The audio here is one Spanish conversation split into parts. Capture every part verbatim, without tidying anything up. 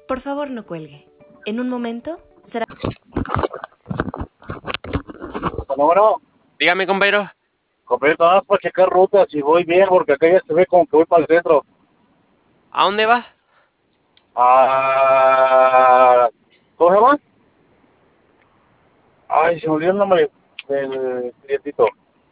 Por favor, no cuelgue. En un momento será... Bueno, bueno, Dígame, compañero. completo nada más para checar rutas y voy bien, porque acá ya se ve como que voy para el centro. ¿A dónde va? Ah, ¿cómo se llama? Ay, se me olvidó el nombre del clientito.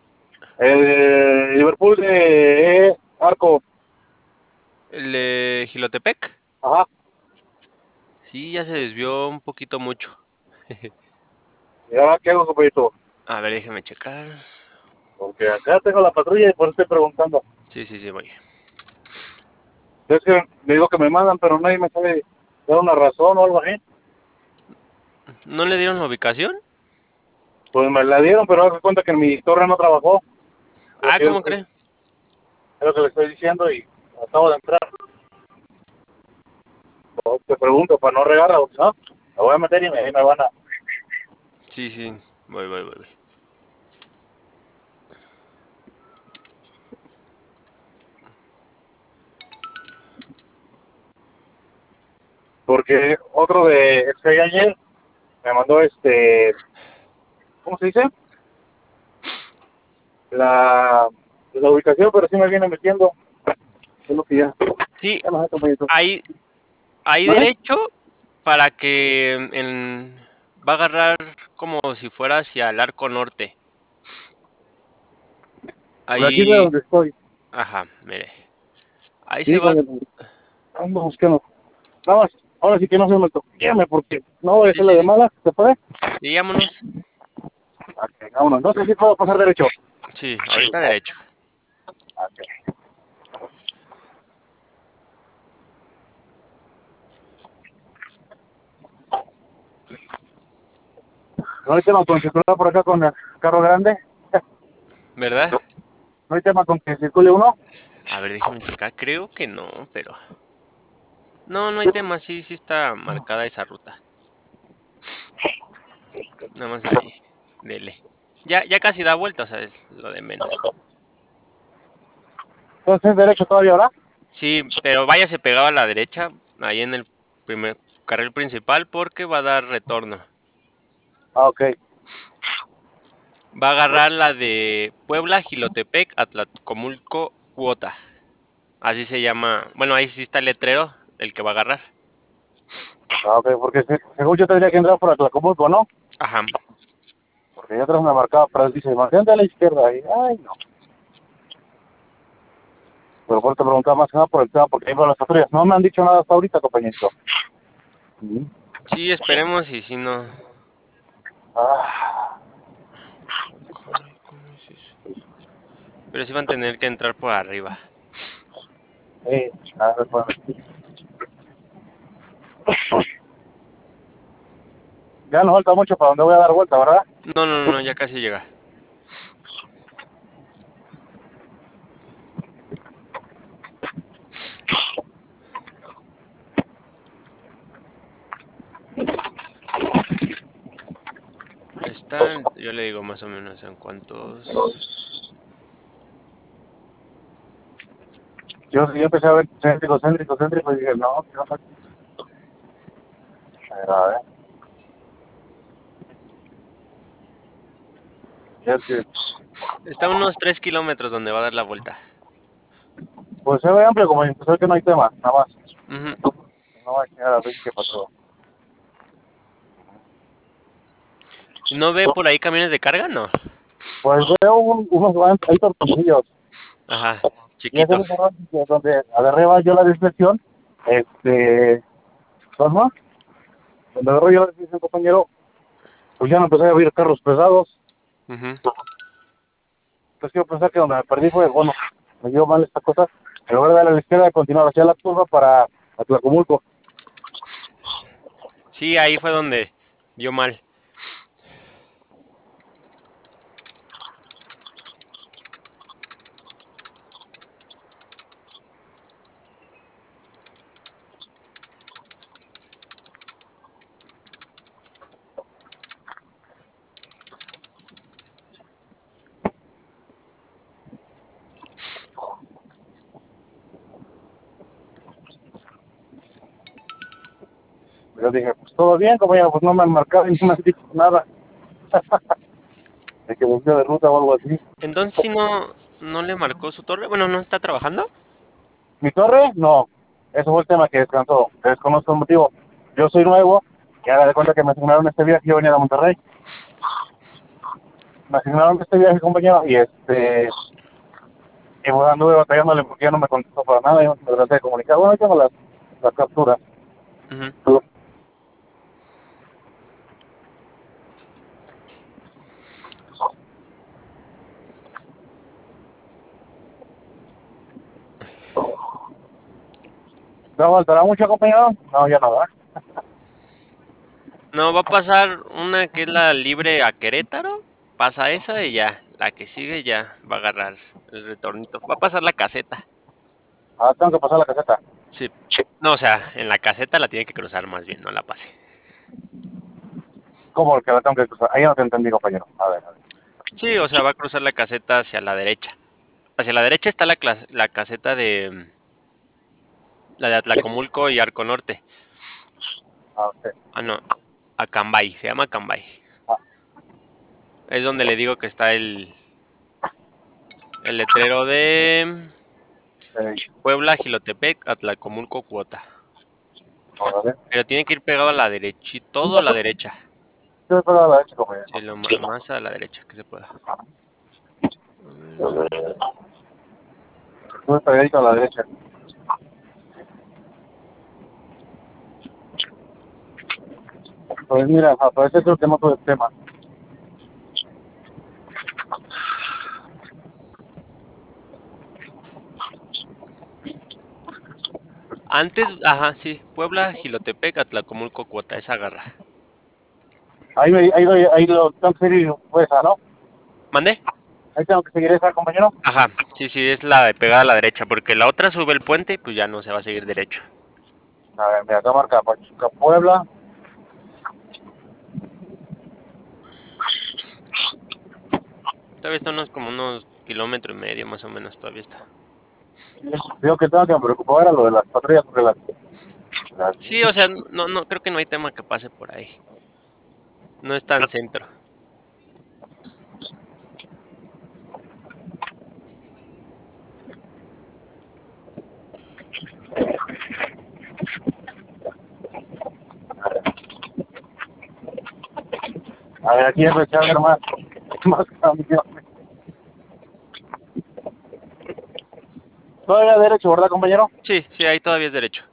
El Liverpool de eh, Arco. ¿El de Jilotepec? Ajá. Sí, ya se desvió un poquito mucho. ¿Y ahora qué hago, completo? A ver, déjeme checar. Porque acá tengo la patrulla y por eso estoy preguntando. Sí, sí, sí, voy. Es que me digo que me mandan, pero nadie me sabe dar una razón o algo así. ¿No le dieron la ubicación? Pues me la dieron, pero hago cuenta que en mi torre no trabajó. Lo Ah, que yo ¿cómo estoy, cree? es lo que le estoy diciendo y acabo de entrar. Pues te pregunto para no regarla, ¿no? Me voy a meter y me, me van a... Sí, sí, voy, voy, voy. voy. Porque otro de... Es que ayer me mandó este... ¿Cómo se dice? La, la ubicación, pero sí me viene metiendo. Es lo que ya... Sí, Ya no sé, compañito. ahí, ahí ¿Vale? derecho para que en, va a agarrar como si fuera hacia el arco norte. Por aquí de Ahí, donde estoy. ajá, mire. Ahí se va. Dígame, ando buscando. Nada más, ahora sí que no se me toqueme porque no voy a Sí, hacer la sí, de sí. mala. ¿Se puede? Sí, vámonos. Ok, vámonos. No sé si puedo pasar derecho. Sí, ahorita derecho. Ok. No hay tema con circular por acá con el carro grande. ¿Verdad? No hay tema con que circule uno. A ver, déjeme checar. Creo que no, pero... No, no hay tema. Sí, sí está marcada esa ruta. Nada más ahí. Dele. Ya, ya casi da vuelta, o sea, es lo de menos. Entonces derecho todavía, ¿verdad? Sí, pero váyase pegado a la derecha, ahí en el primer carril principal, porque va a dar retorno. Ah, ok. Va a agarrar la de Puebla, Jilotepec, Atlacomulco, Cuota. Así se llama. Bueno, ahí sí está el letrero, el que va a agarrar. Ah, ok, porque se- según yo tendría que entrar por Atlacomulco, ¿no? Ajá. Porque ya atrás me marcaba, pero dice, mantente a la izquierda. Y, ay, no. Pero por eso te preguntaba más que nada por el tema, porque ahí van las patrullas. No me han dicho nada hasta ahorita, compañito. Mm. Sí, esperemos y si no. Ah, Caray, ¿cómo es eso? Pero sí van a tener que entrar por arriba. sí, ah, después. Ya nos falta mucho para donde voy a dar vuelta, ¿verdad? No, no, no, no, ya casi llega. Están, yo le digo más o menos en cuántos. Yo, yo empecé a ver céntrico, céntrico, céntrico, y dije, no, que no pasa. A ver, ya es que, Está a unos tres kilómetros donde va a dar la vuelta. pues se ve amplio, como empezó que no hay tema, nada más. Ujú. No hay que a ver qué pasó. ¿No ve por ahí camiones de carga? No. Pues veo un, unos van ahí tornillos. Ajá, Y ese chiquitos. mismo rato que donde agarré va yo la desviación, este, ¿cómo? Donde agarré yo la desviación, compañero, pues ya no empecé a ver carros pesados. Ujú. Entonces quiero pensar que donde me perdí fue, bueno, me dio mal esta cosa. En lugar de darle a la izquierda, continuar hacia la curva para Atlacomulco. Sí, ahí fue donde dio mal. Yo dije, pues todo bien, compañero, pues no me han marcado y no me han dicho nada. De que volvió de ruta o algo así. Entonces, si no, no le marcó su torre, bueno, ¿no está trabajando? ¿Mi torre? No. Eso fue el tema que descansó. Desconozco el motivo. Yo soy nuevo y haga de cuenta que me asignaron este viaje. Yo venía de Monterrey. Me asignaron este viaje, compañero, y este... Y pues anduve batallándole porque ya no me contestó para nada. Y no me traté de comunicar. Bueno, ahí tengo las, las capturas. Ujú. ¿No faltará mucho, compañero? No, ya nada. No, va a pasar una que es la libre a Querétaro, pasa esa y ya, la que sigue ya va a agarrar el retornito. Va a pasar la caseta. Ah, tengo que pasar la caseta. Sí. No, o sea, en la caseta la tiene que cruzar más bien, no la pase. ¿Cómo que la tengo que cruzar? Ahí no te entendí, compañero. A ver, a ver. Sí, o sea, va a cruzar la caseta hacia la derecha. Hacia la derecha está la, clas- la caseta de la de Atlacomulco y Arco Norte. Ah, ok. Ah, no, Acambay, se llama Acambay. Ah, Es donde le digo que está el, el letrero de eh, Puebla, Gilotepec, Atlacomulco, Cuota. a ver. Pero tiene que ir pegado a la derecha, y todo a la derecha. Yo espero a la derecha, compañero. Sí, lo ma- más a la derecha que se pueda. Estuve pegadito a la derecha. Pues mira, aparece el tema todo el tema. Antes, ajá, sí, Puebla, Gilotepec, Atlacomulco, Cuota, esa garra. Ahí, me, ahí, doy- ahí lo tengo que seguir, pues, esa, ¿no? ¿Mande? Ahí tengo que seguir esa, compañero. Ajá, sí, sí, es la de pegada a la derecha, porque la otra sube el puente y pues ya no se va a seguir derecho. A ver, mira, acá marca Pachuca, Puebla. Todavía está unos como unos kilómetros y medio más o menos, todavía está. Digo que tengo que me preocupaba era lo de las patrullas sobre las... las Sí, o sea, no, no, creo que no hay tema que pase por ahí. No es tan centro. a ver, aquí empecé a ver más, más camiones. Todavía derecho, ¿verdad, compañero? Sí, sí, ahí todavía es derecho.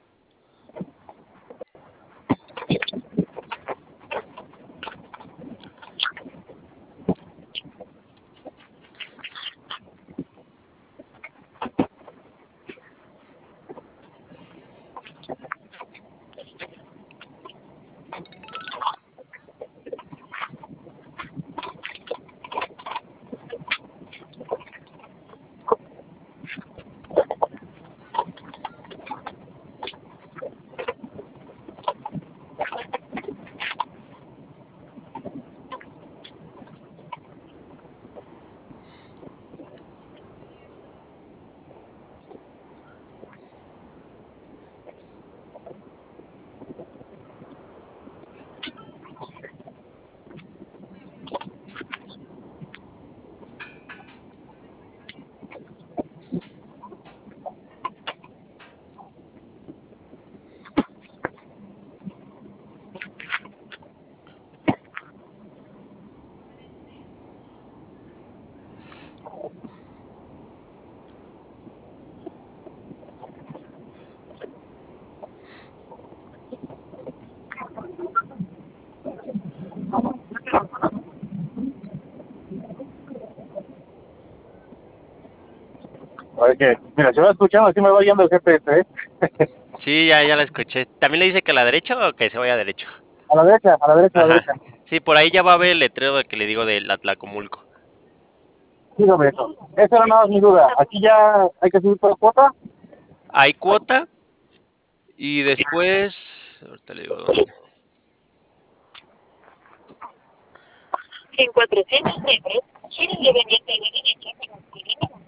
A ver que, mira, se va escuchando, así me va guiando el G P S, ¿eh? Sí, ya, ya la escuché. ¿También le dice que a la derecha o que se vaya derecho? A la derecha, a la derecha, a la Ajá. derecha. Sí, por ahí ya va a ver el letrero de que le digo del Atlacomulco. Dígame eso. Esa era nada más mi duda. Aquí ya hay que subir toda la cuota. Hay cuota y después... Ahorita le digo dónde. En cuatrocientos metros, gire levemente a la derecha para obtener la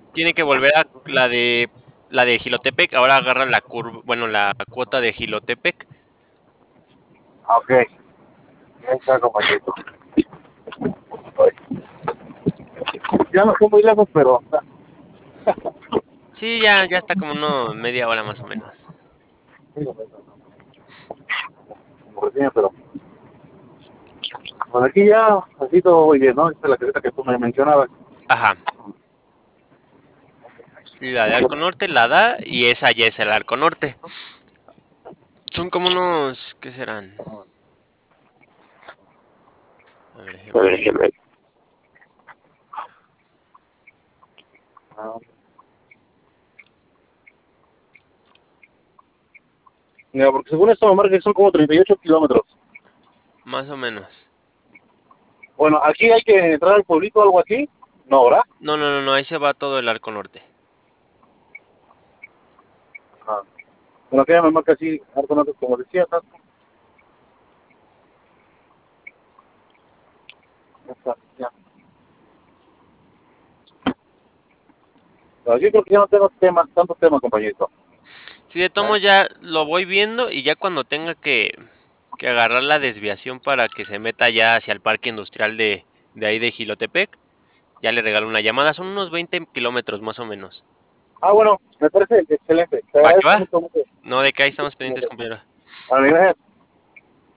tiene que volver a la de la de Jilotepec, ahora agarra la curva, bueno, la cuota de Jilotepec. Ah, ok. Ya está, compañerito. Ya no estoy muy lejos, pero... Sí, ya, ya está como uno media hora más o menos. Como recién, pero... Pues aquí ya, así todo muy bien, ¿no? Esta es la caseta que tú me mencionabas. Ajá. Y la de Arco Norte la da y esa ya es el Arco Norte. Son como unos, ¿qué serán? A ver, déjame ver. Ah. Mira, porque según esto me marca que son como treinta y ocho kilómetros. Más o menos. Bueno, aquí hay que entrar al pueblito o algo así. No, ¿verdad? No, no, no, no, ahí se va todo el Arco Norte. Ah. Bueno, aquí ya me marca así, Arco Norte, como decía, ¿sabes? Ya está, ya. Pero yo creo que ya no tengo temas, tantos temas, compañerito. Sí, de tomo ya lo voy viendo y ya cuando tenga que, que agarrar la desviación para que se meta ya hacia el parque industrial de, de ahí de Jilotepec, ya le regalo una llamada. Son unos veinte kilómetros más o menos. Ah, bueno, me parece excelente. Te ¿Va que agradezco va? mucho, mucho. No, de que ahí estamos pendientes, compañero. A mí, gracias.